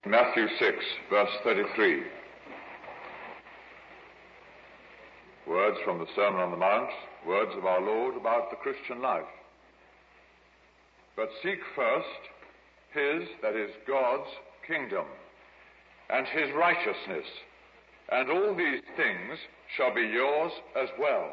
Matthew 6, verse 33. Words from the Sermon on the Mount, words of our Lord about the Christian life. But seek first His, that is God's, kingdom, and His righteousness, and all these things shall be yours as well.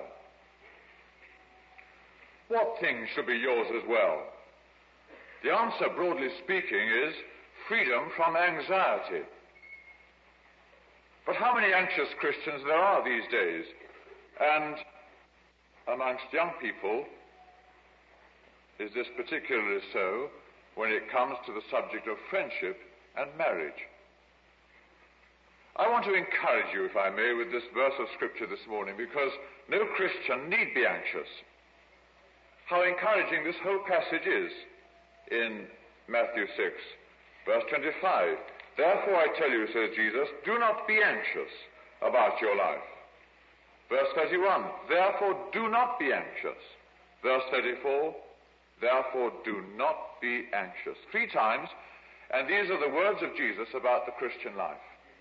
What things shall be yours as well? The answer, broadly speaking, is freedom from anxiety. But how many anxious Christians there are these days? And amongst young people, is this particularly so when it comes to the subject of friendship and marriage? I want to encourage you, if I may, with this verse of Scripture this morning, because no Christian need be anxious. How encouraging this whole passage is in Matthew 6, verse 25. Therefore I tell you, says Jesus, do not be anxious about your life. Verse 31, therefore do not be anxious. Verse 34, therefore do not be anxious. 3 times, and these are the words of Jesus about the Christian life.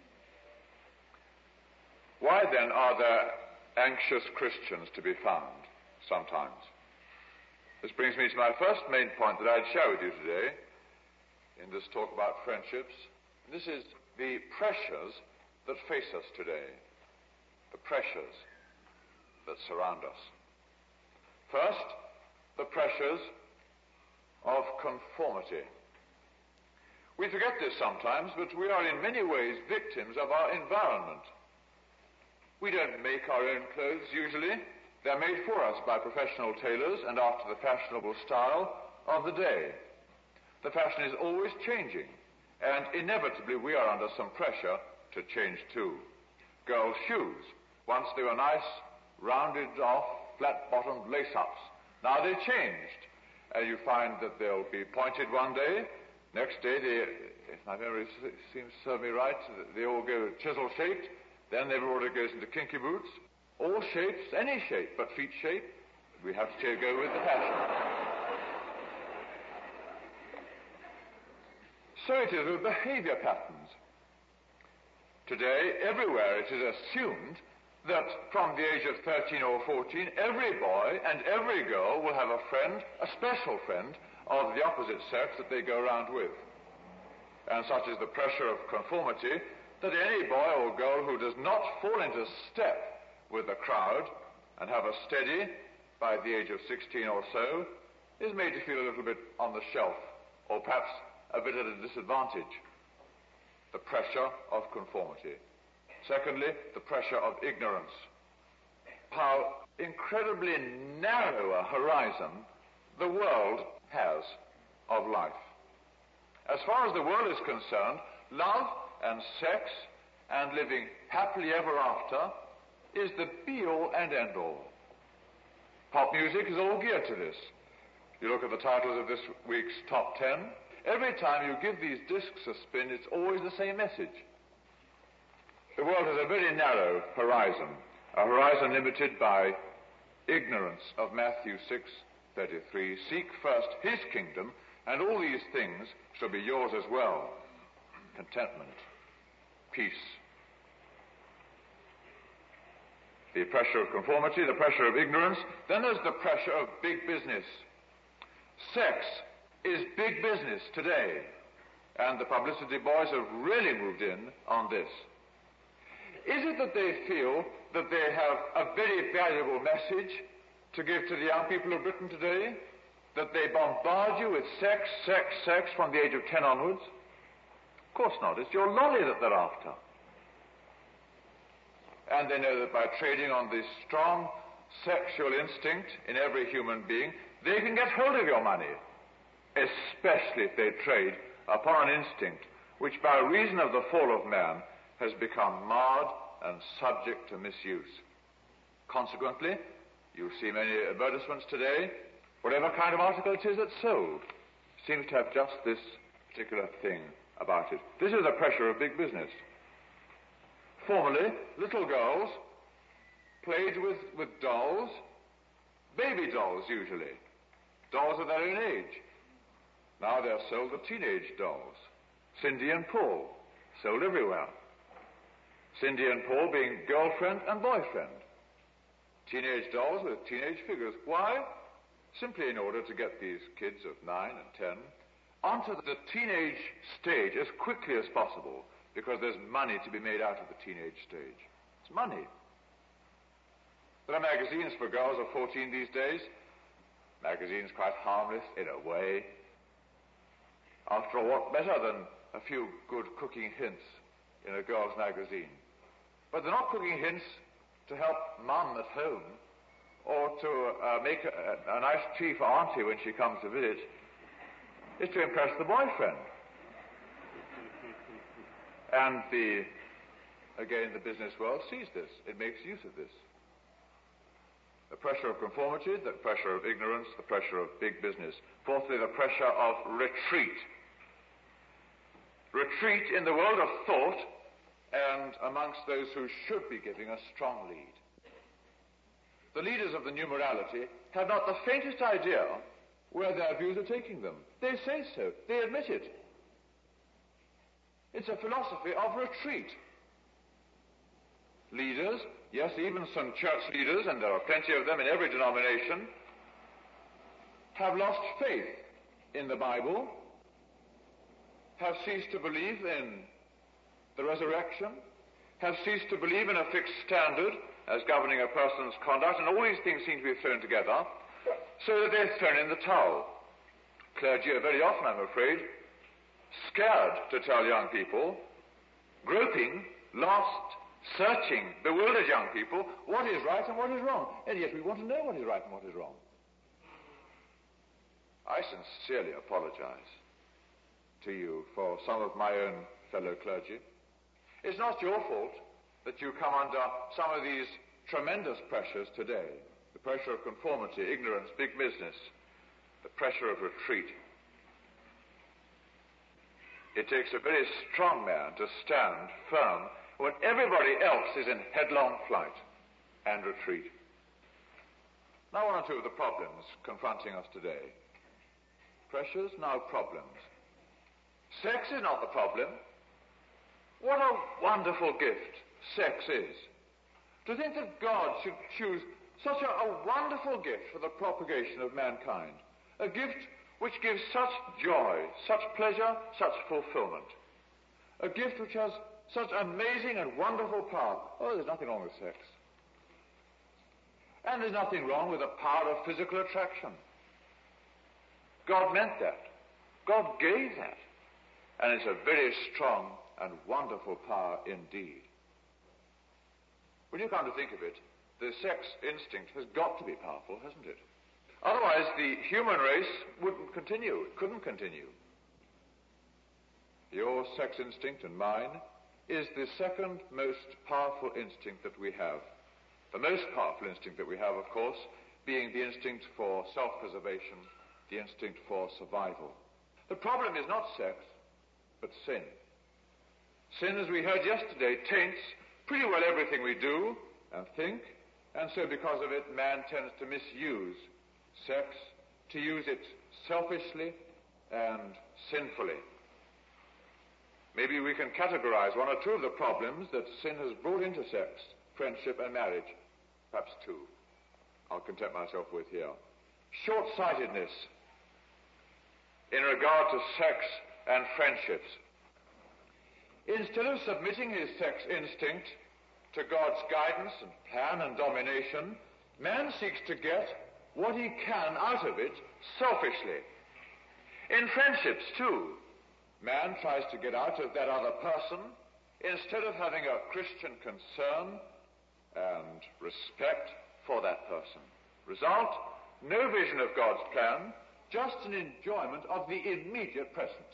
Why then are there anxious Christians to be found sometimes? This brings me to my first main point that I'd share with you today in this talk about friendships. This is the pressures that face us today, the pressures that surround us. First, the pressures of conformity. We forget this sometimes, but we are in many ways victims of our environment. We don't make our own clothes usually. They're made for us by professional tailors and after the fashionable style of the day. The fashion is always changing, and inevitably we are under some pressure to change too. Girls' shoes. Once they were nice, rounded off, flat-bottomed lace-ups. Now they're changed, and you find that they'll be pointed one day. Next day, if my memory seems to serve me right, they all go chisel-shaped. Then everybody goes into kinky boots. All shapes, any shape, but feet shape. We have to go with the fashion. So it is with behavior patterns. Today, everywhere it is assumed that from the age of 13 or 14, every boy and every girl will have a friend, a special friend, of the opposite sex that they go around with. And such is the pressure of conformity that any boy or girl who does not fall into step with the crowd and have a steady by the age of 16 or so is made to feel a little bit on the shelf, or perhaps a bit at a disadvantage. The pressure of conformity. Secondly, the pressure of ignorance. How incredibly narrow a horizon the world has of life. As far as the world is concerned, love and sex and living happily ever after is the be-all and end-all. Pop music is all geared to this. You look at the titles of this week's Top 10. Every time you give these discs a spin, it's always the same message. The world has a very narrow horizon, a horizon limited by ignorance of Matthew 6:33. Seek first His kingdom, and all these things shall be yours as well. Contentment, peace. The pressure of conformity, the pressure of ignorance. Then there's the pressure of big business. Sex is big business today, and the publicity boys have really moved in on this. Is it that they feel that they have a very valuable message to give to the young people of Britain today? That they bombard you with sex, sex, sex from the age of 10 onwards? Of course not. It's your lolly that they're after. And they know that by trading on this strong sexual instinct in every human being, they can get hold of your money, especially if they trade upon an instinct which by reason of the fall of man has become marred and subject to misuse. Consequently, you see many advertisements today, whatever kind of article it is that's sold, seems to have just this particular thing about it. This is the pressure of big business. Formerly, little girls played with dolls, baby dolls usually, dolls of their own age. Now they're sold the teenage dolls, Cindy and Paul, sold everywhere. Cindy and Paul being girlfriend and boyfriend. Teenage dolls with teenage figures. Why? Simply in order to get these kids of 9 and 10 onto the teenage stage as quickly as possible, because there's money to be made out of the teenage stage. It's money. There are magazines for girls of 14 these days. Magazines quite harmless in a way. After all, what better than a few good cooking hints in a girl's magazine? But they're not cooking hints to help mum at home or to make a nice tea for auntie when she comes to visit. It's to impress the boyfriend. And the business world sees this. It makes use of this. The pressure of conformity, the pressure of ignorance, the pressure of big business. Fourthly, the pressure of retreat. Retreat in the world of thought and amongst those who should be giving a strong lead. The leaders of the new morality have not the faintest idea where their views are taking them. They say so. They admit it. It's a philosophy of retreat. Leaders, yes, even some church leaders, and there are plenty of them in every denomination, have lost faith in the Bible, have ceased to believe in the resurrection, have ceased to believe in a fixed standard as governing a person's conduct, and all these things seem to be thrown together, so that they're thrown in the towel. Clergy are very often, I'm afraid, scared to tell young people, groping, lost, searching, bewildered young people, what is right and what is wrong. And yet we want to know what is right and what is wrong. I sincerely apologize to you for some of my own fellow clergy. It's not your fault that you come under some of these tremendous pressures today. The pressure of conformity, ignorance, big business, the pressure of retreat. It takes a very strong man to stand firm when everybody else is in headlong flight and retreat. Now, one or two of the problems confronting us today. Pressures, now problems. Sex is not the problem. What a wonderful gift sex is. To think that God should choose such a wonderful gift for the propagation of mankind. A gift which gives such joy, such pleasure, such fulfillment. A gift which has such amazing and wonderful power. Oh, there's nothing wrong with sex. And there's nothing wrong with the power of physical attraction. God meant that. God gave that. And it's a very strong and wonderful power indeed. When you come to think of it, the sex instinct has got to be powerful, hasn't it? Otherwise, the human race wouldn't continue. It couldn't continue. Your sex instinct and mine is the second most powerful instinct that we have. The most powerful instinct that we have, of course, being the instinct for self-preservation, the instinct for survival. The problem is not sex, but sin. Sin, as we heard yesterday, taints pretty well everything we do and think, and so because of it, man tends to misuse sex, to use it selfishly and sinfully. Maybe we can categorize one or two of the problems that sin has brought into sex, friendship and marriage. Perhaps two. I'll content myself with here. Short-sightedness in regard to sex and friendships. Instead of submitting his sex instinct to God's guidance and plan and domination, man seeks to get what he can out of it selfishly. In friendships, too, man tries to get out of that other person, instead of having a Christian concern and respect for that person. Result, no vision of God's plan, just an enjoyment of the immediate present.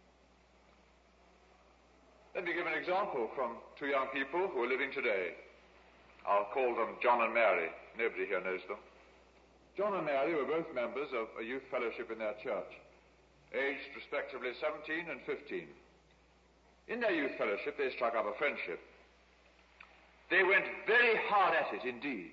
Let me give an example from two young people who are living today. I'll call them John and Mary. Nobody here knows them. John and Mary were both members of a youth fellowship in their church, aged respectively 17 and 15. In their youth fellowship, they struck up a friendship. They went very hard at it indeed.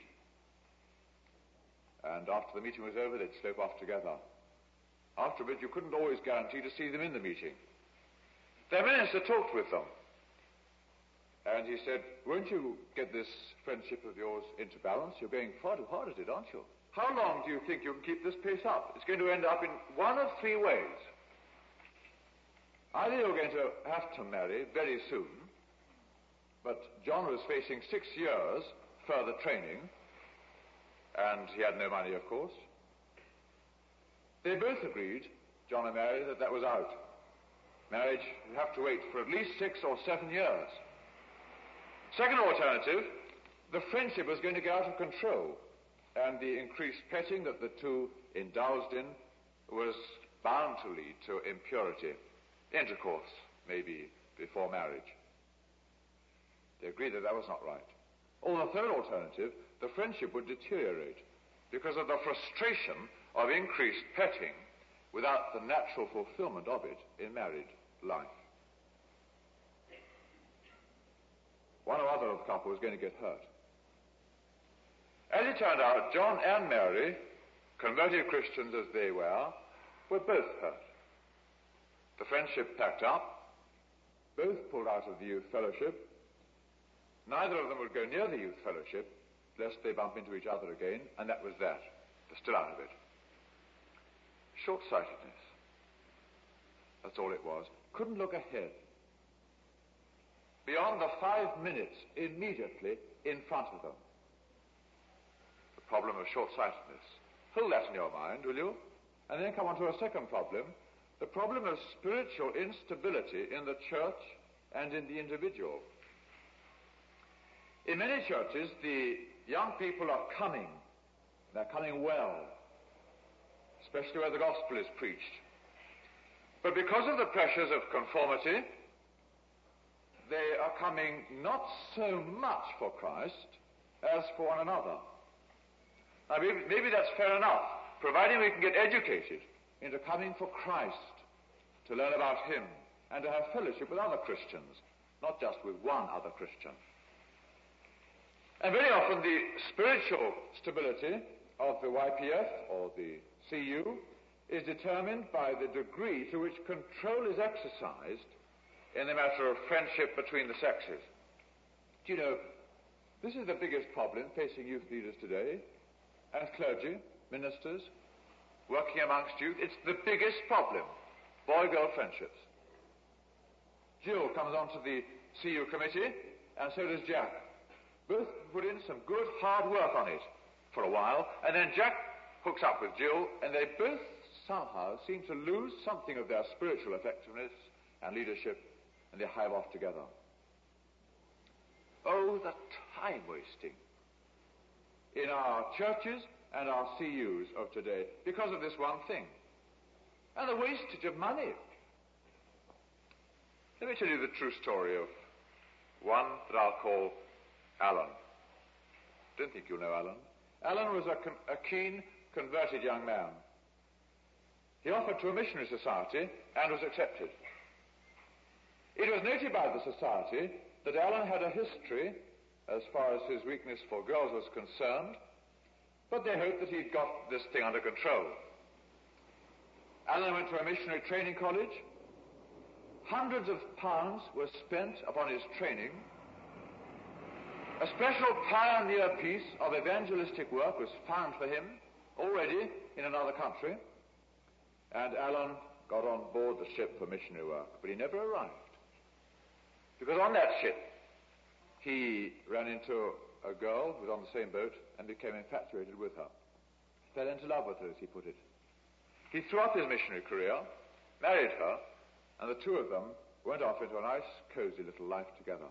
And after the meeting was over, they'd slope off together. After a bit, you couldn't always guarantee to see them in the meeting. Their minister talked with them And he said, won't you get this friendship of yours into balance? You're going far too hard at it, aren't you? How long do you think you can keep this pace up? It's going to end up in one of three ways. Either you're going to have to marry very soon, but John was facing 6 years further training, and he had no money, of course. They both agreed, John and Mary, that that was out. Marriage, you have to wait for at least 6 or 7 years. Second alternative, the friendship was going to get out of control, and the increased petting that the two indulged in was bound to lead to impurity, intercourse, maybe before marriage. They agreed that that was not right. Or the third alternative, the friendship would deteriorate because of the frustration of increased petting without the natural fulfillment of it in married life. One or other of the couple was going to get hurt. As it turned out, John and Mary, converted Christians as they were both hurt. The friendship packed up. Both pulled out of the youth fellowship. Neither of them would go near the youth fellowship lest they bump into each other again, and that was that. They're still out of it. Short-sightedness. That's all it was. Couldn't look ahead. Beyond the 5 minutes immediately in front of them. The problem of short-sightedness. Hold that in your mind, will you? And then come on to a second problem. The problem of spiritual instability in the church and in the individual. In many churches, the young people are coming. They're coming well, especially where the gospel is preached. But because of the pressures of conformity, they are coming not so much for Christ as for one another. Now, maybe that's fair enough, providing we can get educated into coming for Christ, to learn about Him, and to have fellowship with other Christians, not just with one other Christian. And very often the spiritual stability of the YPF or the CU is determined by the degree to which control is exercised in the matter of friendship between the sexes. Do you know, this is the biggest problem facing youth leaders today, and clergy, ministers, working amongst youth. It's the biggest problem, boy-girl friendships. Jill comes onto the CU committee, and so does Jack. Both put in some good hard work on it for a while, and then Jack hooks up with Jill, and they both somehow seem to lose something of their spiritual effectiveness and leadership, and they hive off together. Oh, the time wasting in our churches and our CUs of today because of this one thing. And the wastage of money. Let me tell you the true story of one that I'll call Alan. Don't think you'll know Alan. Alan was a keen, converted young man. He offered to a missionary society and was accepted. It was noted by the society that Alan had a history as far as his weakness for girls was concerned, but they hoped that he'd got this thing under control. Alan went to a missionary training college. Hundreds of pounds were spent upon his training. A special pioneer piece of evangelistic work was found for him already in another country, and Alan got on board the ship for missionary work, but he never arrived. Because on that ship, he ran into a girl who was on the same boat and became infatuated with her. Fell into love with her, as he put it. He threw up his missionary career, married her, and the two of them went off into a nice, cozy little life together.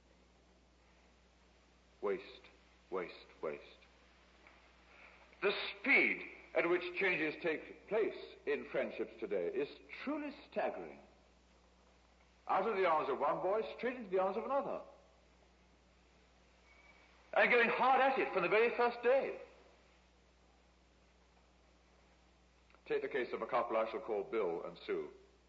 Waste, waste, waste. The speed at which changes take place in friendships today is truly staggering. Out of the arms of one boy, straight into the arms of another. And going hard at it from the very first day. Take the case of a couple I shall call Bill and Sue.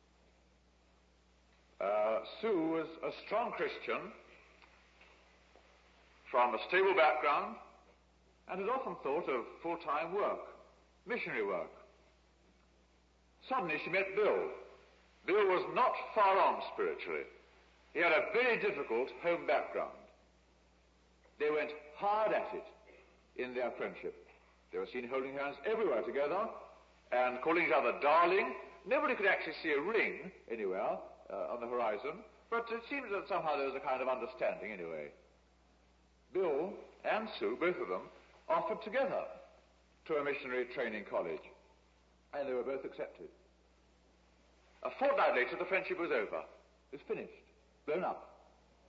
Sue was a strong Christian from a stable background and had often thought of full-time work, missionary work. Suddenly she met Bill. Bill was not far on spiritually, He had a very difficult home background. They went hard at it in their friendship. They were seen holding hands everywhere together and calling each other darling. Nobody could actually see a ring anywhere on the horizon, but it seemed that somehow there was a kind of understanding anyway. Bill and Sue, both of them, offered together to a missionary training college, and they were both accepted. A fortnight later, the friendship was over. It was finished, blown up.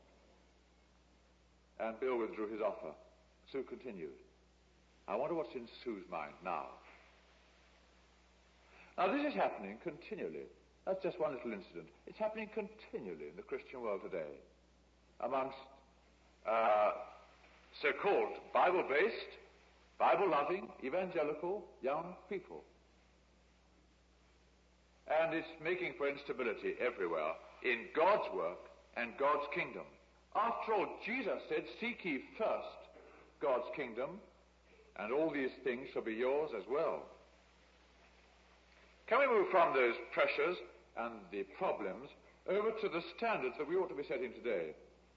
And Bill withdrew his offer. Sue continued. I wonder what's in Sue's mind now. Now, this is happening continually. That's just one little incident. It's happening continually in the Christian world today amongst so-called Bible-based, Bible-loving, evangelical young people. And it's making for instability everywhere in God's work and God's kingdom. After all, Jesus said, seek ye first God's kingdom, and all these things shall be yours as well. Can we move from those pressures and the problems over to the standards that we ought to be setting today?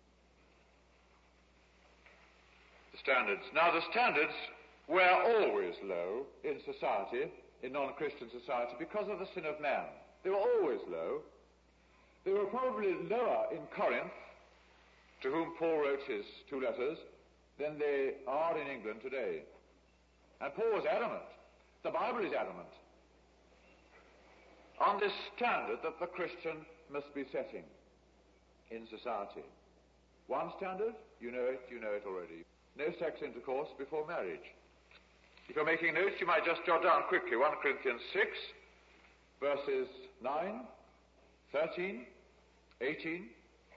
The standards. Now, the standards were always low in society, in non-Christian society, because of the sin of man. They were always low. They were probably lower in Corinth, to whom Paul wrote his 2 letters, than they are in England today. And Paul was adamant. The Bible is adamant on this standard that the Christian must be setting in society. One standard, you know it already. No sex intercourse before marriage. If you're making notes, you might just jot down quickly 1 Corinthians 6, verses 9, 13, 18,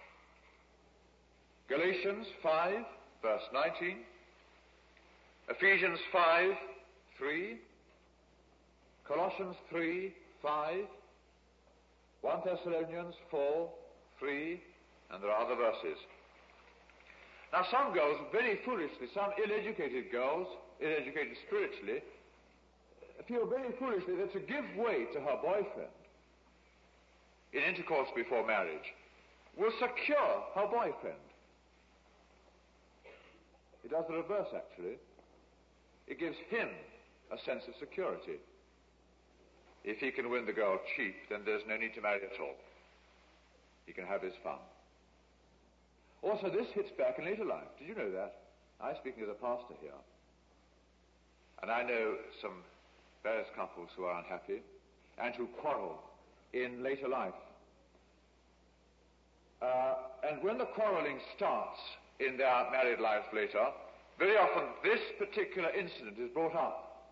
Galatians 5, verse 19, Ephesians 5, 3, Colossians 3, 5, 1 Thessalonians 4, 3, and there are other verses. Now, some girls, very foolishly, some ill-educated girls, ill-educated spiritually, feel very foolishly that to give way to her boyfriend in intercourse before marriage will secure her boyfriend. It does the reverse, actually. It gives him a sense of security. If he can win the girl cheap, then there's no need to marry at all. He can have his fun. Also, this hits back in later life. Did you know that? I'm speaking as a pastor here. And I know some various couples who are unhappy and who quarrel in later life. And when the quarreling starts in their married lives later, very often this particular incident is brought up.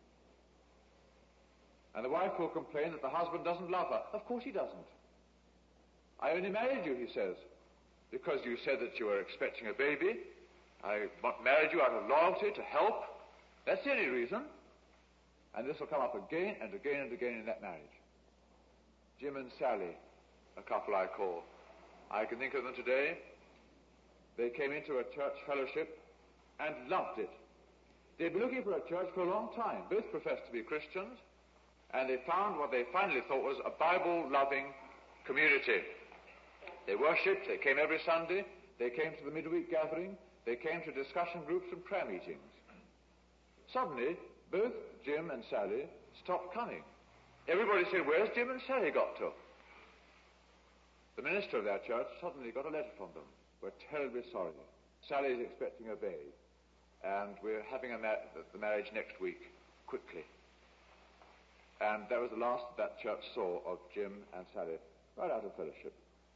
And the wife will complain that the husband doesn't love her. Of course he doesn't. I only married you, he says, because you said that you were expecting a baby. I married you out of loyalty to help. That's the only reason. And this will come up again and again and again in that marriage. Jim and Sally, a couple I call. I can think of them today. They came into a church fellowship and loved it. They'd been looking for a church for a long time. Both professed to be Christians, and they found what they finally thought was a Bible-loving community. They worshipped, they came every Sunday, they came to the midweek gathering, they came to discussion groups and prayer meetings. Suddenly, both Jim and Sally stopped coming. Everybody said, where's Jim and Sally got to? The minister of their church suddenly got a letter from them. We're terribly sorry. Sally is expecting a babe, and we're having the marriage next week, quickly. And that was the last that church saw of Jim and Sally, right out of fellowship.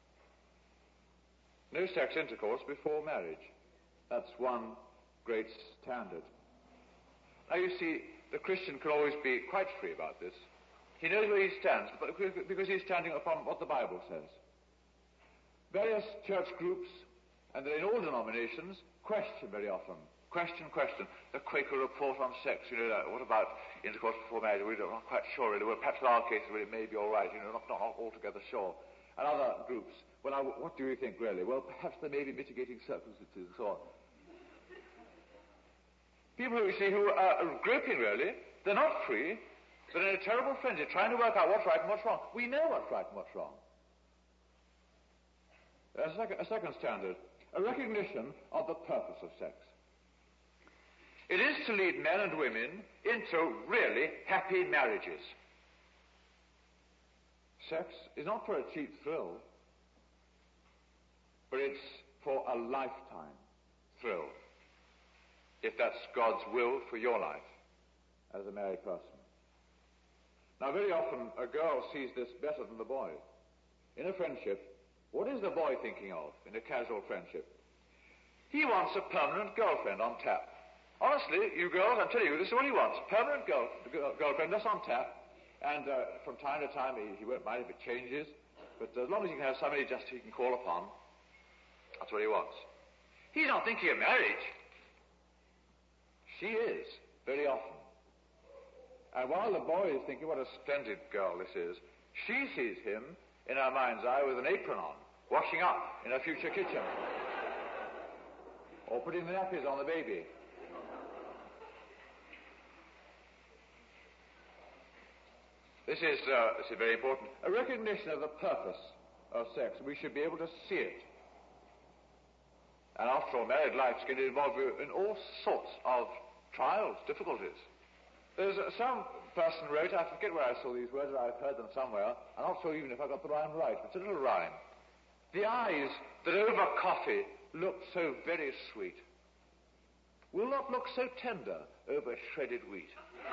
No sex intercourse before marriage. That's one great standard. Now, you see, the Christian can always be quite free about this. He knows where he stands, but because he's standing upon what the Bible says. Various church groups, and they're in all denominations, question very often. Question. The Quaker report on sex, what about intercourse before marriage? We're not quite sure, really. Well, perhaps in our case, it may be all right, not altogether sure. And other groups, what do you think, really? Well, perhaps there may be mitigating circumstances and so on. People who are groping, really, they're not free. They're in a terrible frenzy, trying to work out what's right and what's wrong. We know what's right and what's wrong. A second standard, a recognition of the purpose of sex. It is to lead men and women into really happy marriages. Sex is not for a cheap thrill, but it's for a lifetime thrill, if that's God's will for your life as a married person. Now, very often a girl sees this better than the boy. In a friendship, what is the boy thinking of in a casual friendship? He wants a permanent girlfriend on tap. Honestly, you girls, I'm telling you, this is what he wants. Permanent girlfriend, just on tap. And from time to time, he won't mind if it changes. But as long as he can have somebody just he can call upon, that's what he wants. He's not thinking of marriage. She is, very often. And while the boy is thinking, what a splendid girl this is, she sees him in her mind's eye with an apron on, washing up in her future kitchen. Or putting the nappies on the baby. This is very important. A recognition of the purpose of sex. We should be able to see it. And after all, married life is going to involve you in all sorts of trials, difficulties. There's some person wrote, I forget where I saw these words, I've heard them somewhere. I'm not sure even if I got the rhyme right, but it's a little rhyme. The eyes that over coffee look so very sweet will not look so tender over shredded wheat.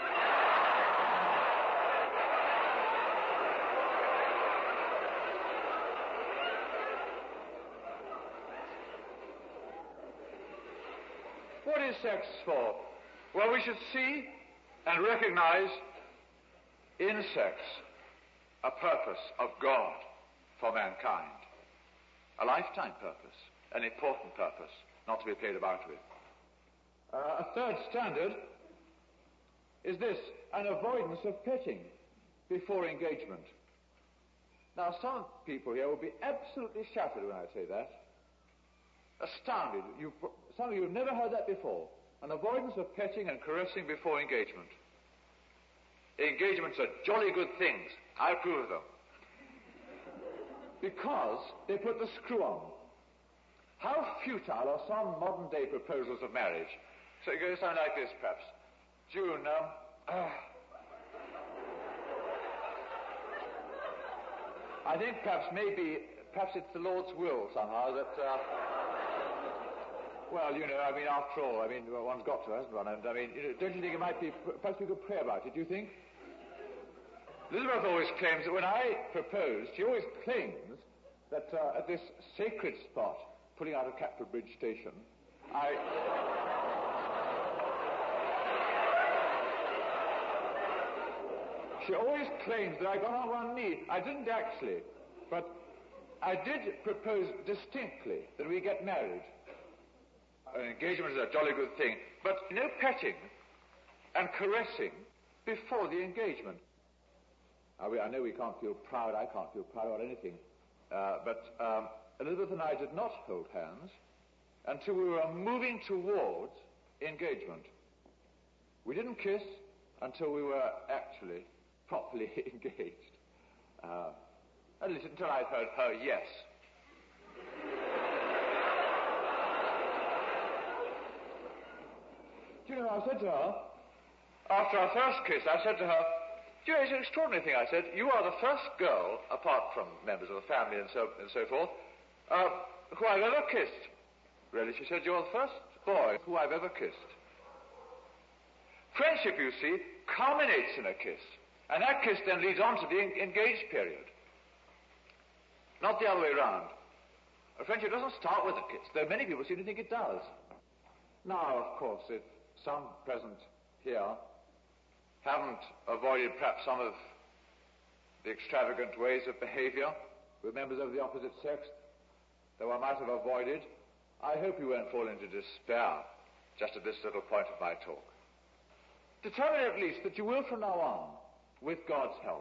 What is sex for? Well, we should see and recognize in sex a purpose of God for mankind. A lifetime purpose, an important purpose, not to be played about with. A third standard is this, an avoidance of petting before engagement. Now, some people here will be absolutely shattered when I say that. Astounded. Some of you have never heard that before. An avoidance of petting and caressing before engagement. Engagements are jolly good things. I approve of them. Because they put the screw on. How futile are some modern day proposals of marriage? So it goes something like this, perhaps. June, I think perhaps it's the Lord's will somehow that, well, after all, one's got to, hasn't one? And, don't you think it might be, perhaps we could pray about it, do you think? Elizabeth always claims that when I proposed, she always claims that at this sacred spot, pulling out of Catford Bridge Station, she always claims that I got on one knee. I didn't actually, but I did propose distinctly that we get married. An engagement is a jolly good thing, but no petting and caressing before the engagement. I know we can't feel proud, I can't feel proud about anything, but Elizabeth and I did not hold hands until we were moving towards engagement. We didn't kiss until we were actually properly engaged. At least until I'd heard her yes. Do you know, I said to her, after our first kiss, I said to her, do you know, it's an extraordinary thing, I said, you are the first girl, apart from members of the family and so forth, who I've ever kissed. Really, she said, you're the first boy who I've ever kissed. Friendship, you see, culminates in a kiss, and that kiss then leads on to the engaged period. Not the other way around. A friendship doesn't start with a kiss, though many people seem to think it does. Now, of course, if some present here haven't avoided perhaps some of the extravagant ways of behavior with members of the opposite sex that one might have avoided, I hope you won't fall into despair just at this little point of my talk. Determine at least that you will from now on, with God's help.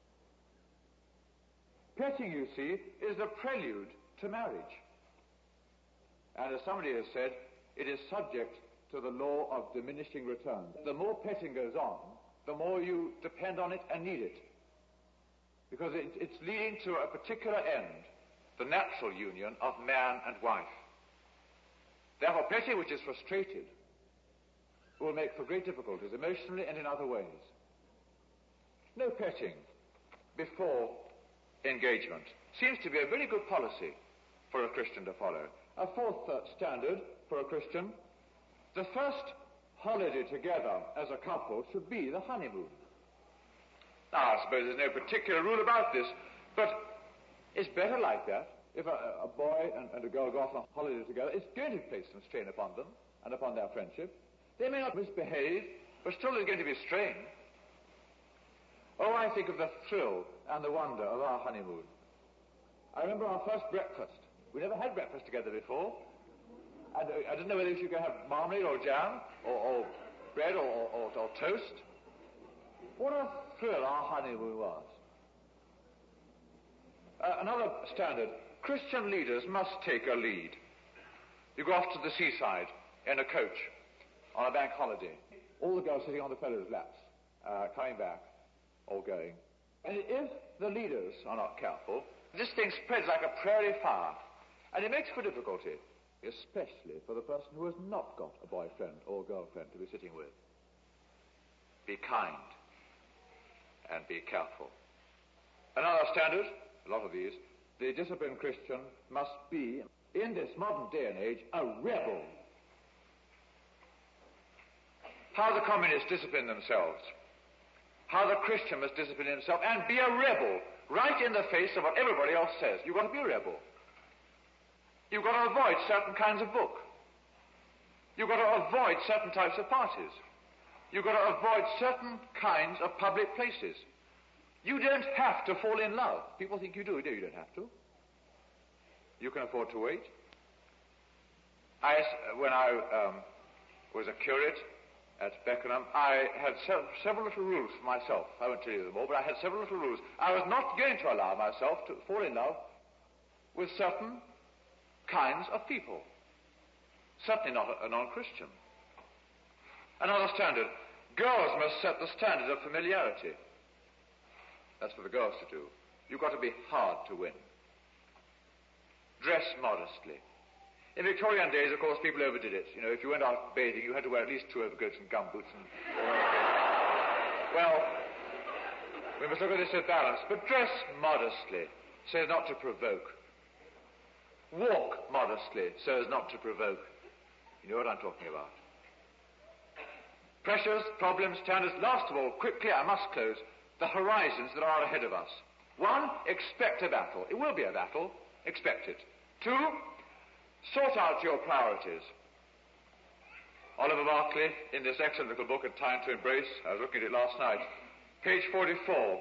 Petting, you see, is the prelude to marriage. And as somebody has said, it is subject to the law of diminishing returns. The more petting goes on, the more you depend on it and need it. Because it's leading to a particular end. the natural union of man and wife. Therefore, petting which is frustrated will make for great difficulties emotionally and in other ways. No petting before engagement seems to be a very good policy for a Christian to follow. A fourth standard for a Christian: the first holiday together as a couple should be the honeymoon. Now, I suppose there's no particular rule about this, but it's better like that. If a boy and a girl go off on a holiday together, it's going to place some strain upon them and upon their friendship. They may not misbehave, but still there's going to be strain. Oh, I think of the thrill and the wonder of our honeymoon. I remember our first breakfast. We never had breakfast together before. And I didn't know whether you could have marmalade or jam or bread or toast. What a thrill our honeymoon was. Another standard: Christian leaders must take a lead. You go off to the seaside in a coach on a bank holiday. All the girls sitting on the fellows' laps, coming back, all going. And if the leaders are not careful, this thing spreads like a prairie fire, and it makes for difficulty, especially for the person who has not got a boyfriend or girlfriend to be sitting with. Be kind and be careful. Another standard, a lot of these: the disciplined Christian must be, in this modern day and age, a rebel. How the communists discipline themselves, how the Christian must discipline himself and be a rebel, right in the face of what everybody else says. You've got to be a rebel. You've got to avoid certain kinds of book. You've got to avoid certain types of parties. You've got to avoid certain kinds of public places. You don't have to fall in love. People think you do. No, you don't have to. You can afford to wait. When I was a curate at Beckenham, I had several little rules for myself. I won't tell you them all, but I had several little rules. I was not going to allow myself to fall in love with certain kinds of people. Certainly not a non-Christian. Another standard: girls must set the standard of familiarity. That's for the girls to do. You've got to be hard to win. Dress modestly. In Victorian days, of course, people overdid it. You know, if you went out bathing, you had to wear at least 2 overcoats and gumboots and all that. Well, we must look at this with balance. But dress modestly, so as not to provoke. Walk modestly, so as not to provoke. You know what I'm talking about. Pressures, problems, standards. Last of all, quickly, I must close, the horizons that are ahead of us. 1, expect a battle. It will be a battle. Expect it. 2, sort out your priorities. Oliver Berkeley, in this excellent little book, A Time to Embrace, I was looking at it last night, page 44.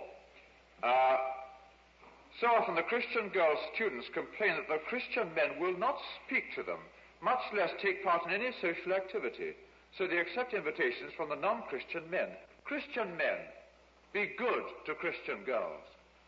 So often the Christian girl students complain that the Christian men will not speak to them, much less take part in any social activity. So they accept invitations from the non-Christian men. Christian men, be good to Christian girls.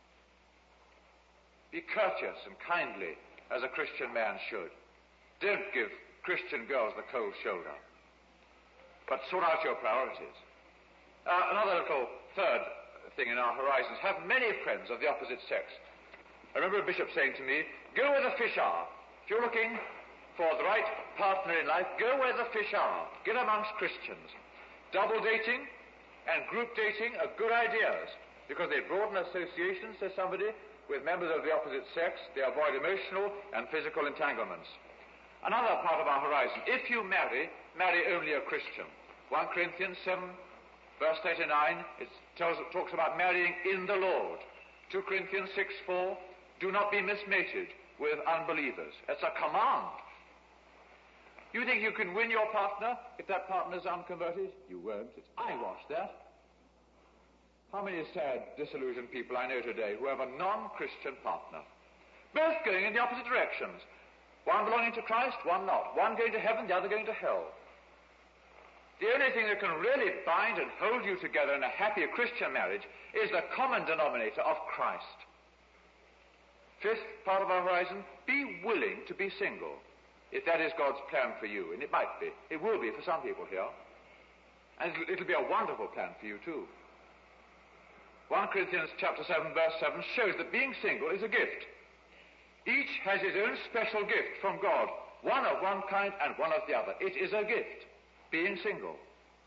Be courteous and kindly, as a Christian man should. Don't give Christian girls the cold shoulder, but sort out your priorities. Another little third thing in our horizons: have many friends of the opposite sex. I remember a bishop saying to me, go where the fish are. If you're looking for the right partner in life, go where the fish are. Get amongst Christians. Double dating and group dating are good ideas, because they broaden associations, says somebody, with members of the opposite sex. They avoid emotional and physical entanglements. Another part of our horizon: if you marry, marry only a Christian. 1 Corinthians 7, verse 39, it talks about marrying in the Lord. 2 Corinthians 6, 4, do not be mismated with unbelievers. It's a command. You think you can win your partner if that partner is unconverted? You won't. It's eyewash, that. How many sad, disillusioned people I know today who have a non-Christian partner, both going in the opposite directions. One belonging to Christ, one not. One going to heaven, the other going to hell. The only thing that can really bind and hold you together in a happy Christian marriage is the common denominator of Christ. 5th part of our horizon: be willing to be single, if that is God's plan for you. And it might be. It will be for some people here. And it'll be a wonderful plan for you too. 1 Corinthians chapter 7, verse 7 shows that being single is a gift. Each has his own special gift from God, one of one kind and one of the other. It is a gift, being single.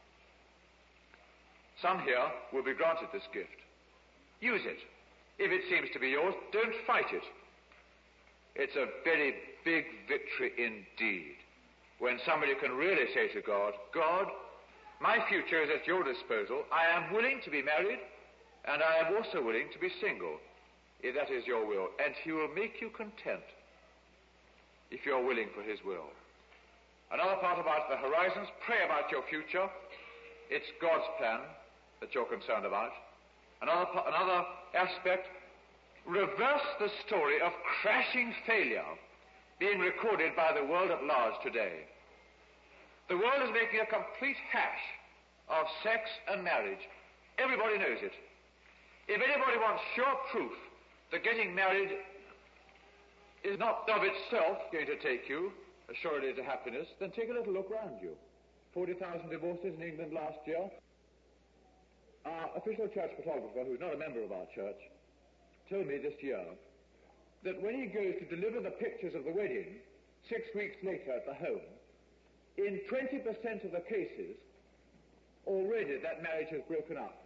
Some here will be granted this gift. Use it. If it seems to be yours, don't fight it. It's a very big victory indeed when somebody can really say to God, God, my future is at your disposal. I am willing to be married, and I am also willing to be single, if that is your will. And he will make you content if you're willing for his will. Another part about the horizons, pray about your future. It's God's plan that you're concerned about. Another aspect, reverse the story of crashing failure being recorded by the world at large today. The world is making a complete hash of sex and marriage. Everybody knows it. If anybody wants sure proof that getting married is not of itself going to take you assuredly to happiness, then take a little look round you. 40,000 divorces in England last year. Our official church photographer, who's not a member of our church, told me this year that when he goes to deliver the pictures of the wedding 6 weeks later at the home, in 20% of the cases, already that marriage has broken up.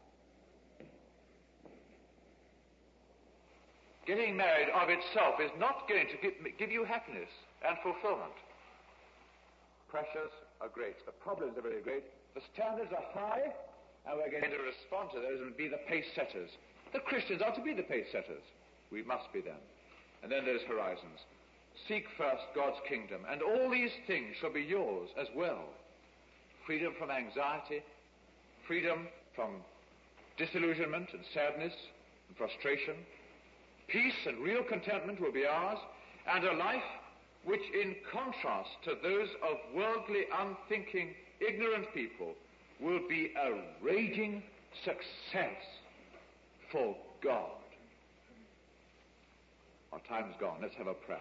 Getting married of itself is not going to give you happiness and fulfillment. Pressures are great. The problems are very great. The standards are high, and we're going to respond to those and be the pace setters. The Christians are to be the pace setters. We must be them. And then there's horizons. Seek first God's kingdom, and all these things shall be yours as well. Freedom from anxiety, freedom from disillusionment and sadness and frustration. Peace and real contentment will be ours, and a life which, in contrast to those of worldly, unthinking, ignorant people, will be a raging success for God. Our time's gone. Let's have a prayer.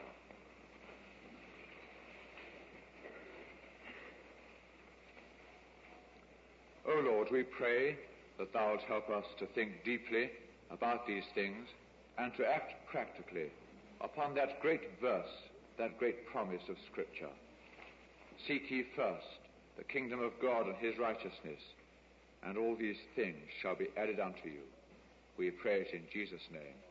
O Lord, we pray that thou wilt help us to think deeply about these things and to act practically upon that great verse, that great promise of Scripture. Seek ye first the kingdom of God and his righteousness, and all these things shall be added unto you. We pray it in Jesus' name.